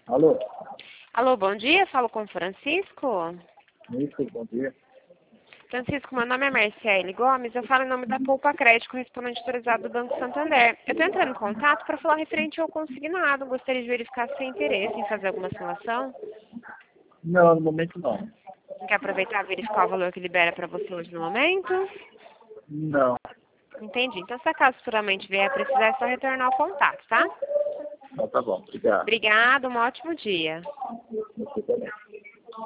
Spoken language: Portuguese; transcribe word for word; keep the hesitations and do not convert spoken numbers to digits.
Alô? Alô, bom dia, falo com o Francisco. Isso, bom dia. Francisco, meu nome é Marcele Gomes, eu falo em nome da Poupa Crédito, correspondente autorizado do Banco Santander. Eu estou entrando em contato para falar referente ao consignado. Gostaria de verificar se tem interesse em fazer alguma simulação. Não, no momento não. Quer aproveitar e verificar o valor que libera para você hoje no momento? Não. Entendi. Então, se acaso futuramente vier a precisar, é só retornar o contato, tá? Então tá bom, obrigado. Obrigada, um ótimo dia. Você também.